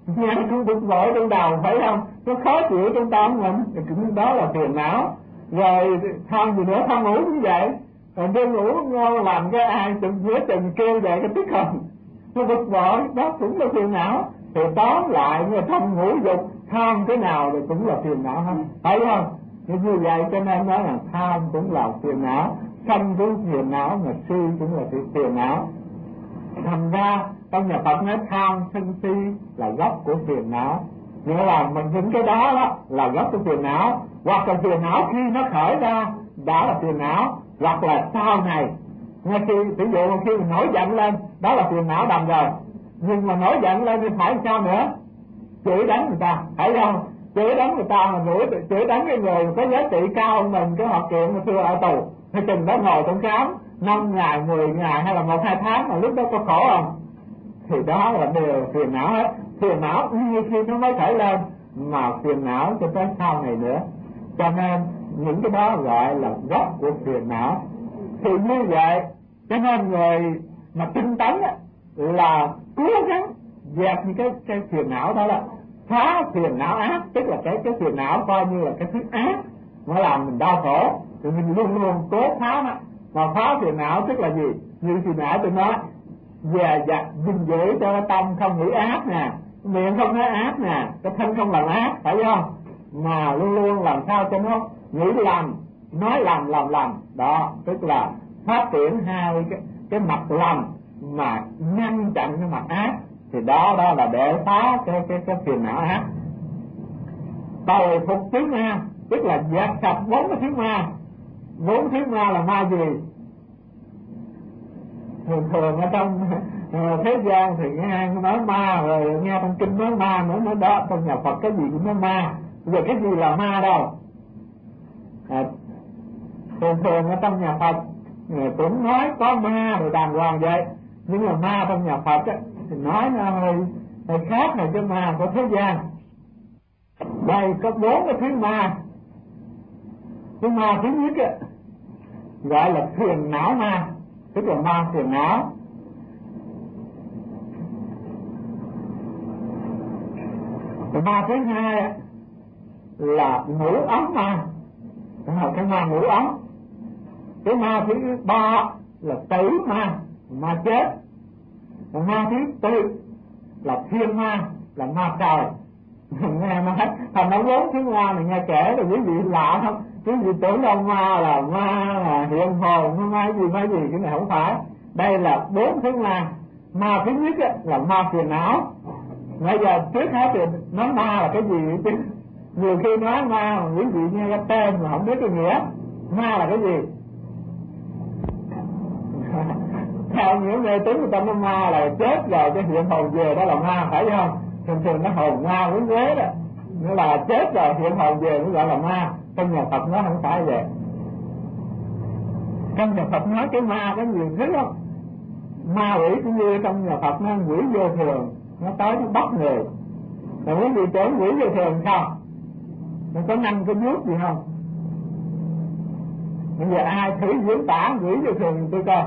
nghe cũng bực bội trong đầu, phải không? Nó khó chịu trong tâm mình, thì cũng đó là phiền não. Rồi tham gì nữa, tham ngủ cũng vậy. Rồi đi ngủ ngon làm cái ai giữa chừng kêu vậy cái tức không, nó bực bội, đó cũng là phiền não. Thì tóm lại người tham ngủ dục, tham cái nào thì cũng là phiền não hết, phải không? Như vậy cho nên nói là tham cũng là phiền não, sân cũng phiền não, mà si cũng là phiền não. Thành ra trong nhà Phật nói tham sân si là gốc của phiền não. Nghĩa là mình những cái đó đó là gốc của phiền não, hoặc là phiền não khi nó khởi ra đã là phiền não, hoặc là sau này ngay khi ví dụ khi mình nổi giận lên đó là phiền não đầm rồi. Nhưng mà nổi giận lên thì phải sao nữa? Chửi đánh người ta, phải không? Chửi đánh người ta mà chửi đánh cái người có giá trị cao hơn mình, cái họ kiện mà xưa ở tù thì chừng đó ngồi trong khám 5 ngày, 10 ngày hay là 1-2 tháng, mà lúc đó có khổ không? Thì đó là đều phiền não hết. Phiền não như khi nó mới khởi lên, mà phiền não cho tới sau này nữa. Cho nên những cái đó gọi là gốc của phiền não. Thì như vậy cho nên người mà tinh tấn là cố gắng dẹp những cái phiền não đó, là phá phiền não ác, tức là cái phiền não coi như là cái thứ ác nó làm mình đau khổ, thì mình luôn luôn cố phá nó. Mà phá phiền não tức là gì? Như phiền não tôi nói, về dặt gìn giữ cho tâm không nghĩ ác nè, miệng không nói ác nè, cái thân không làm ác, phải không? Mà luôn luôn làm sao cho nó nghĩ lành, nói lành, làm lành. Đó tức là phát triển hai cái mặt lành mà ngăn chặn cái mặt ác. Thì đó là để phá cái phiền não ác. Tồi phục thứ ma tức là dẹp sạch 4 cái thứ ma. 4 thứ ma là ma gì? Thường ở trong thế gian thì nghe nói ma, rồi nghe trong kinh nói ma nữa, nói đó trong nhà Phật cái gì cũng nói ma. Giờ cái gì là ma đâu? Thường ở trong nhà Phật cũng nói có ma rồi đàng hoàng vậy, nhưng mà ma trong nhà Phật á thì nói nó hơi khác này cho ma của thế gian. Đây có 4 cái thứ ma. Cái ma thứ nhất á gọi là phiền não ma, tức là ma phiền não. Cái ma thứ hai là ngủ ấm ma, đó là cái ma ngủ ấm. Cái ma thứ ba là tử ma, ma chết. Và ma thứ tư là thiên ma, là ma trời. Nghe nói thành nó 4 thứ ma này nghe kể rồi quý vị lạ không? Quý vị tưởng đâu ma là hiện hồn, ma gì, cái này không phải. Đây là 4 thứ ma. Ma thứ nhất là ma phiền não. Bây giờ trước hết thì nói ma là cái gì chứ? Nhiều khi nói ma mà quý vị nghe cái tên mà không biết cái nghĩa. Ma là cái gì? Theo những người tính người ta nói ma là chết rồi cái hiện hồn về, đó là ma, phải không? Thường nó hồn ma với ghế đó, nghĩa là chết rồi hiện hồn về mới gọi là ma. Trong nhà Phật nó không phải vậy. Trong nhà Phật nói cái ma có nhiều thứ lắm. Ma quỷ cũng như trong nhà Phật nó quỷ vô thường, nó tới nó bắt người. Rồi quý vị tưởng quỷ vô thường sao? Nó có năng có vuốt gì không? Bây giờ ai thử diễn tả quỷ vô thường tôi coi.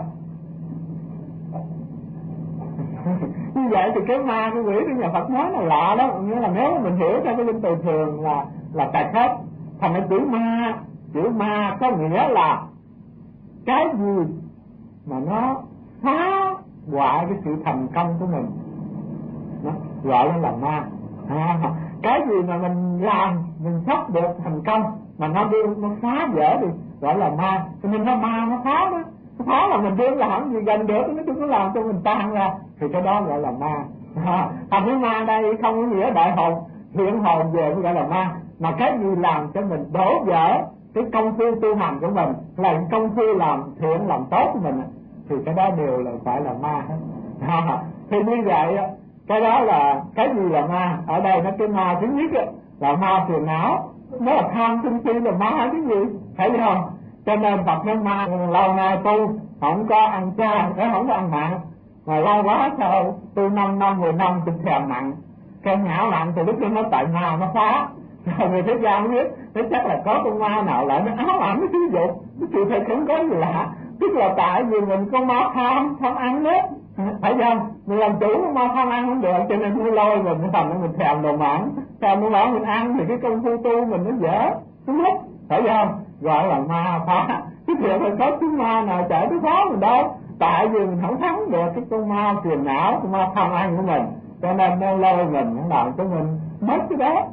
Như vậy thì cái ma cái quỷ của nhà Phật nói là lạ đó. Nghĩa là nếu mình hiểu theo cái linh từ thường là tạch hết. Thành ra chữ ma có nghĩa là cái gì mà nó phá hoại cái sự thành công của mình, nó gọi là ma. Cái gì mà mình làm mình sắp được thành công mà nó phá vỡ thì gọi là ma. Cho nên nó ma nó phá đó. Nó phá là mình đương là không gì gần được, nó đừng có làm cho mình tan ra, thì cái đó gọi là ma. Thành cái ma đây không có nghĩa đại hồn hiện hồn về mới gọi là ma, mà cái gì làm cho mình đổ vỡ cái công phu tu hành của mình, là công phu làm thiện làm tốt của mình, thì cái đó đều là phải là ma hết. Thì như vậy cái đó là cái gì là ma? Ở đây nó cái ma thứ nhất là ma phiền não, nó là tham sân si là ma cái gì, thấy không? Cho nên Phật nói ma lâu nay tu không có ăn chay, không có ăn mặn, mà lâu quá sao tu 5 năm 10 năm tôi thèm mặn, cái ngạo mặn thì lúc đó nó tại ma nó phá. Rồi người thế gian không biết, thế chắc là có con ma nào lại nó áo ẩm cái thí dụ, cái chuyện thầy không có gì lạ, tức là tại vì mình có ma tham ăn đó, phải không? Mình làm chủ mà không ăn không được, cho nên nó lôi mình cái thành mình thèm đồ mặn, thèm đồ mặn mình ăn thì cái công phu tu mình nó dễ, đúng hết, phải không? Gọi là ma phá. Cái chuyện là có chúng ma nào chạy tới phá mình đâu, tại vì mình không thắng được cái con ma phiền não, con ma tham ăn của mình, cho nên nó lôi mình, nó làm cho mình mất cái đó.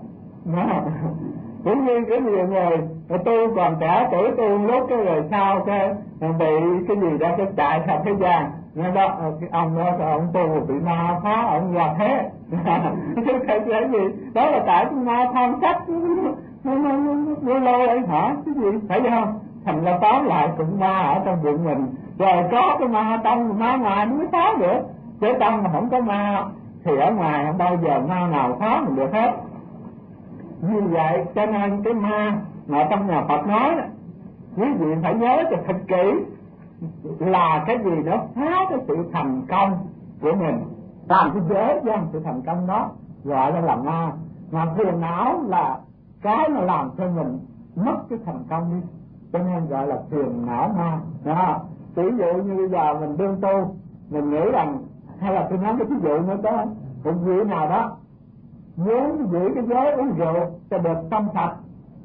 Cũng như cái nhiều người tu còn trẻ tuổi tu lúc cái rồi sau cái bị cái gì đó cái chạy ra thế gian, nghe đó cái ông đó ông tu bị ma phá, ông ra thế. Chứ cái gì đó là tại cái ma tham sắc nó lôi anh hả cái gì, phải không? Thành ra tóm lại cũng ma ở trong bụng mình, rồi có cái ma trong ma ngoài nó mới phá được, chứ trong mà không có ma thì ở ngoài không bao giờ ma nào phá mình được hết. Như vậy cho nên cái ma mà trong nhà Phật nói đó, quý vị phải nhớ cho thật kỹ là cái gì đó phá cái sự thành công của mình, làm cái dễ dàng sự thành công đó, gọi là ma. Mà phiền não là cái mà làm cho mình mất cái thành công đi, cho nên gọi là phiền não ma. Đó, ví dụ như bây giờ mình đương tu, mình nghĩ rằng, hay là tôi nói cái ví dụ nữa có một vị nào đó muốn giữ cái giới uống rượu cho được trong sạch,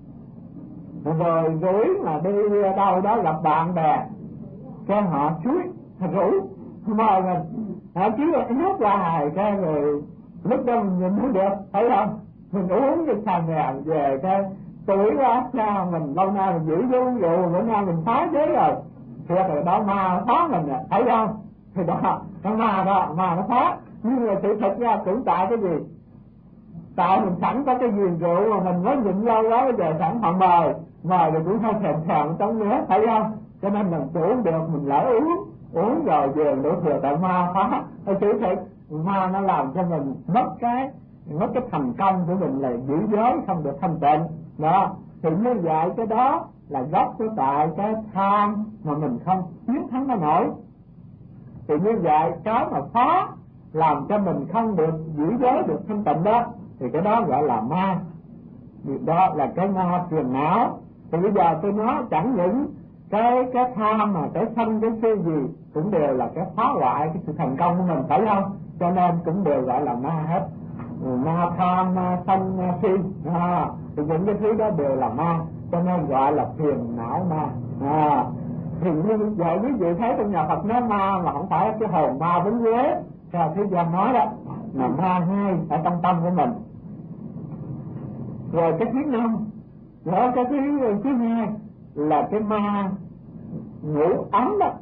rồi rủi mà đi đâu đó gặp bạn bè, cái họ chuối rủ mời mình, họ chứ nước ra hài cái rồi lúc đó mình nhìn không được, thấy không? Mình uống cái xà nghèo về cái tuổi quá sao mình lâu nay mình giữ vô uống rượu, bữa nay mình phá giới rồi, thiệt rồi đó ma phá mình nè, thấy không? Thì đó, cái ma đó, ma nó phá. Nhưng mà sự thật ra cũng tại cái gì? Tại mình sẵn có cái giường rượu mà mình mới nhịn lâu đó, bây giờ sẵn họ mời rồi cũng hơi thèm trong nữa, thấy không? Cho nên mình chủ được, mình lỡ uống rồi về đổ thừa tại ma phá. Sự thật ma nó làm cho mình mất cái thành công của mình là giữ giới không được thanh tịnh đó. Thì như vậy cái đó là gốc của tại cái tham mà mình không chiến thắng nó nổi. Thì như vậy cái mà phá làm cho mình không được giữ giới được thanh tịnh đó, thì cái đó gọi là ma. Đó là cái ma phiền não. Thì bây giờ tôi nói chẳng những cái tham mà cái sanh cái si gì cũng đều là cái phá hoại cái sự thành công của mình, phải không? Cho nên cũng đều gọi là ma hết. Ma tham, ma sanh, ma si, thì những cái thứ đó đều là ma, cho nên gọi là phiền não ma. Thì như vậy quý vị thấy trong nhà Phật nói ma mà không phải cái hồn ma vấn ghế theo thế gian nói đó, mà ma ngay ở trong tâm của mình. Rồi cái thứ năm, rồi cái thứ hai là cái ma ngủ ấm đó,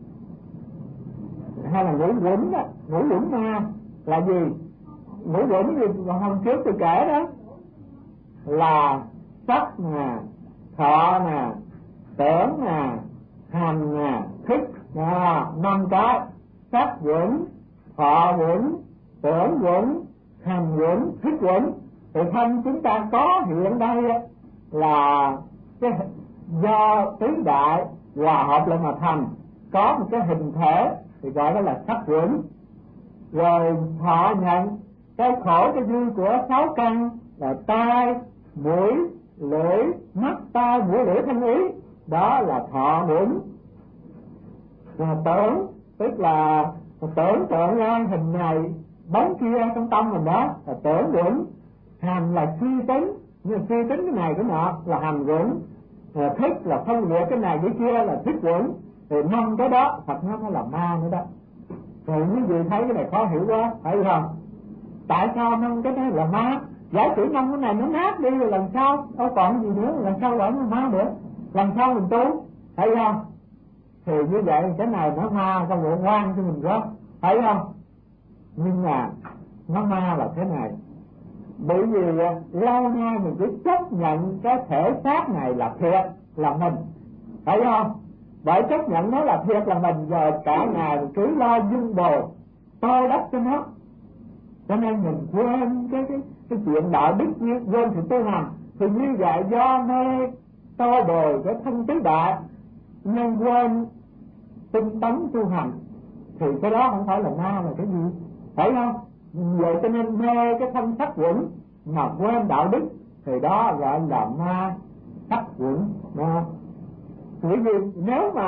hay là ngủ quẩn đó. Ngủ quẩn ma là gì? Ngủ quẩn gì hôm trước tôi kể đó là sắc nè, thọ nè, tưởng nè, hành nè, thức, năm cái: sắc quẩn, thọ quẩn, tưởng quẩn, hành quẩn, thức quẩn. Thì thân chúng ta có hiện đây là cái do tứ đại hòa hợp lại mà thành, có một cái hình thể thì gọi đó là sắc quẩn. Rồi thọ nhận cái khổ cái vui của sáu căn là tai, mũi, lưỡi, mắt, tai, mũi, lưỡi, thân, ý, đó là thọ quẩn. Rồi tưởng tức là tưởng tượng ra hình này bóng kia trong tâm mình, đó là tưởng quẩn. Hành là suy tính, nhưng suy tính cái này cái nọ là hành quẩn. Thức là phân biệt cái này cái kia là thức quẩn. Thì năm cái đó Phật nói nó là ma nữa đó. Rồi quý vị thấy cái này khó hiểu quá, phải không? Tại sao năm cái đó là ma? Giả sử năm cái này nó nát đi rồi lần sau đâu còn gì nữa, lần sau gọi nó ma nữa, lần sau mình tu, phải không? Thì như vậy cái này nó ma trong bộ quan cho mình quá, phải không? Nhưng mà nó ma là thế này, bởi vì lâu nay mình cứ chấp nhận cái thể xác này là thiệt là mình, phải không? Bởi chấp nhận nó là thiệt là mình, giờ cả ngày mình cứ lo dung bồi tôi đắp cho nó, cho nên mình quên cái chuyện đạo đức, quên sự tu hành. Thì như vậy do mê tô bồi cái thân tứ đại nên quên tinh tấn tu hành, thì cái đó không phải là ma là cái gì, phải không? Vậy cho nên mê cái thân sắc quẩn mà quên đạo đức thì đó gọi là ma sắc quẩn. Bởi vì nếu mà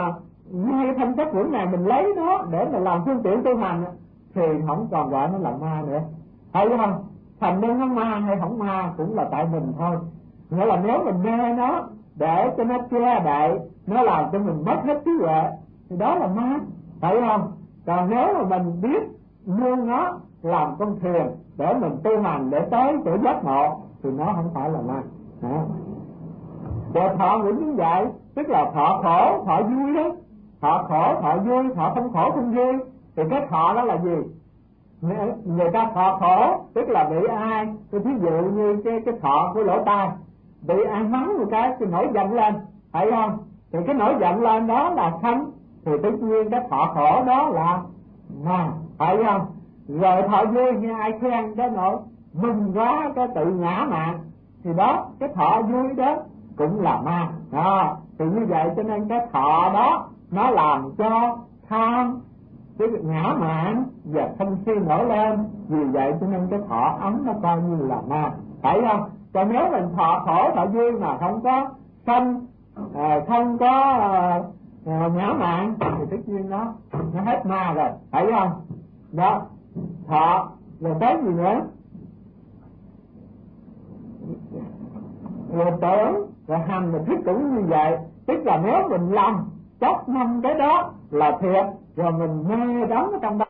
ngay thân chất vững này mình lấy nó để mà làm phương tiện tu hành thì không còn gọi nó là ma nữa, thấy không? Thành nên nó ma hay không ma cũng là tại mình thôi. Nghĩa là nếu mình mê nó để cho nó che đậy, nó làm cho mình mất hết trí huệ thì đó là ma, thấy không? Còn nếu mà mình biết nuôi nó làm con thuyền để mình tu hành để tới chỗ giác ngộ thì nó không phải là ma. Rồi thọ cũng như vậy, tức là thọ khổ thọ vui đó, thọ khổ thọ vui, thọ không khổ không vui. Thì cái thọ đó là gì? Người ta thọ khổ tức là bị ai, tôi thí dụ như cái thọ của lỗ tai, bị ai mắng một cái thì nổi giận lên, phải không? Thì cái nổi giận lên đó là sân, thì tất nhiên cái thọ khổ đó là ma, phải không? Rồi thọ vui như ai khen cái nỗi mừng quá cái tự ngã mạn, thì đó cái thọ vui đó cũng là ma. Thì như vậy cho nên cái thọ đó nó làm cho tham, cái ngã mạn và sân si nổi lên, vì vậy cho nên cái thọ ấm nó coi như là ma, phải không? Còn nếu mình thọ khổ thọ vui mà không có sân, không có ngã mạn thì tất nhiên nó hết ma rồi, phải không? Đó, thọ rồi tới gì nữa? Rồi tưởng, rồi hành, rồi thức cũng như vậy. Tức là nếu mình làm chấp năm cái đó là thiệt, rồi mình mê đắm ở trong đó